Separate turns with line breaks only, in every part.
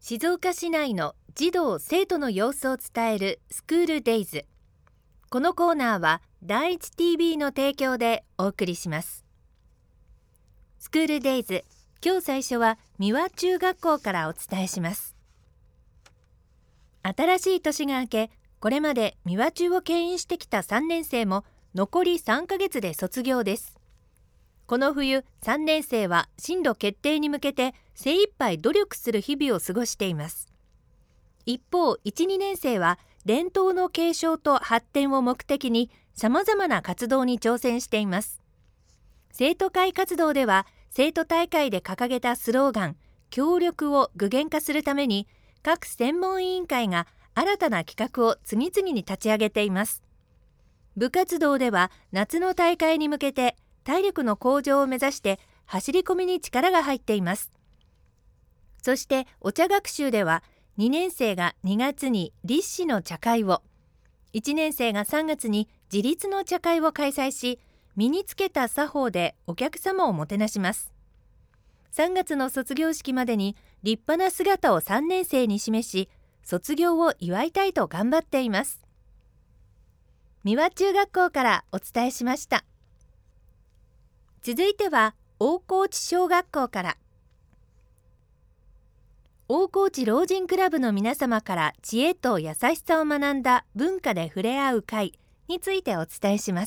静岡市内の児童生徒の様子を伝えるスクールデイズ。このコーナーは第一 TV の提供でお送りします。スクールデイズ、今日最初は三輪中学校からお伝えします。新しい年が明け、これまで三輪中を牽引してきた3年生も残り3ヶ月で卒業です。この冬、3年生は進路決定に向けて精一杯努力する日々を過ごしています。一方、1、2年生は伝統の継承と発展を目的に様々な活動に挑戦しています。生徒会活動では、生徒大会で掲げたスローガン、協力を具現化するために、各専門委員会が新たな企画を次々に立ち上げています。部活動では夏の大会に向けて体力の向上を目指して走り込みに力が入っています。そしてお茶学習では2年生が2月に立志の茶会を、1年生が3月に自立の茶会を開催し、身につけた作法でお客様をもてなします。3月の卒業式までに立派な姿を3年生に示し、卒業を祝いたいと頑張っています。三輪中学校からお伝えしました。続いては大河内小学校から。大河内老人クラブの皆様から知恵と優しさを学んだ文化で触れ合う会についてお伝えします。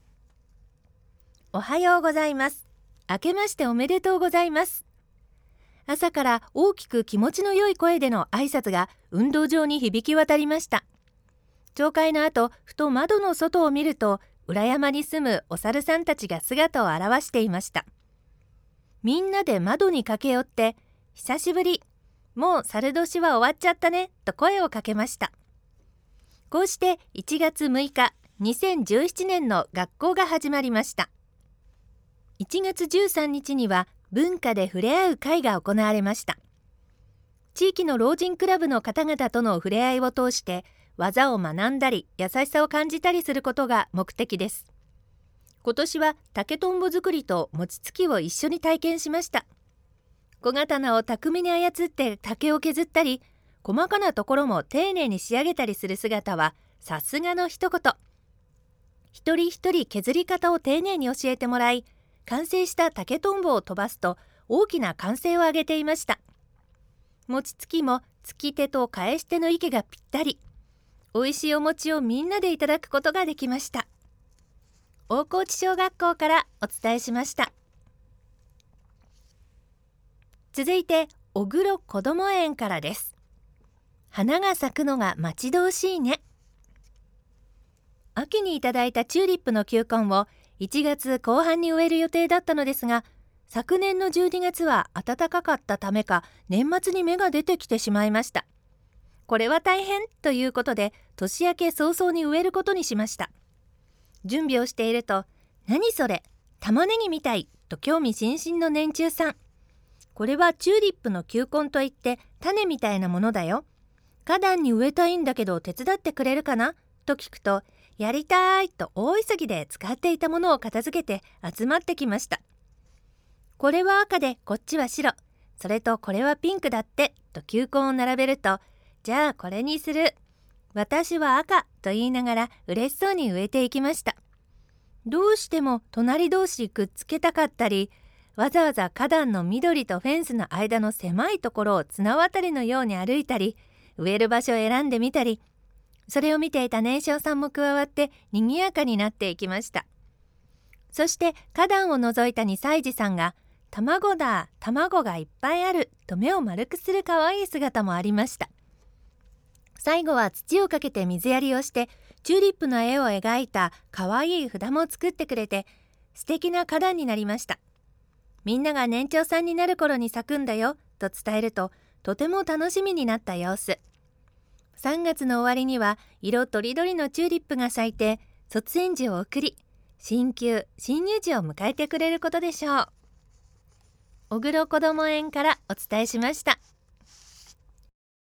おはようございます。明けましておめでとうございます。朝から大きく気持ちの良い声での挨拶が運動場に響き渡りました。朝会の後、ふと窓の外を見ると、裏山に住むお猿さんたちが姿を現していました。みんなで窓に駆け寄って、久しぶり、もう猿年は終わっちゃったね、と声をかけました。こうして1月6日、2017年の学校が始まりました。1月13日には文化で触れ合う会が行われました。地域の老人クラブの方々との触れ合いを通して、技を学んだり優しさを感じたりすることが目的です。今年は竹とんぼ作りと餅つきを一緒に体験しました。小刀を巧みに操って竹を削ったり、細かなところも丁寧に仕上げたりする姿はさすがの一言。一人一人削り方を丁寧に教えてもらい、完成した竹とんぼを飛ばすと大きな歓声を上げていました。餅つきもつき手と返し手の息がぴったり。美味しいお餅をみんなでいただくことができました。大河内小学校からお伝えしました。続いて小黒こども園からです。花が咲くのが待ち遠しいね。秋にいただいたチューリップの球根を1月後半に植える予定だったのですが、昨年の12月は暖かかったためか年末に芽が出てきてしまいました。これは大変ということで、年明け早々に植えることにしました。準備をしていると、何それ、玉ねぎみたいと興味津々の年中さん。これはチューリップの球根といって種みたいなものだよ。花壇に植えたいんだけど手伝ってくれるかなと聞くと、やりたいと大急ぎで使っていたものを片付けて集まってきました。これは赤でこっちは白、それとこれはピンクだってと球根を並べると、じゃあこれにする。私は赤と言いながら嬉しそうに植えていきました。どうしても隣同士くっつけたかったり、わざわざ花壇の緑とフェンスの間の狭いところを綱渡りのように歩いたり、植える場所を選んでみたり、それを見ていた年少さんも加わって賑やかになっていきました。そして花壇を覗いた2歳児さんが、卵だ、卵がいっぱいあると目を丸くするかわいい姿もありました。最後は土をかけて水やりをして、チューリップの絵を描いたかわいい札も作ってくれて、素敵な花壇になりました。みんなが年長さんになる頃に咲くんだよと伝えると、とても楽しみになった様子。3月の終わりには色とりどりのチューリップが咲いて、卒園児を送り、新旧新入児を迎えてくれることでしょう。小黒こども園からお伝えしました。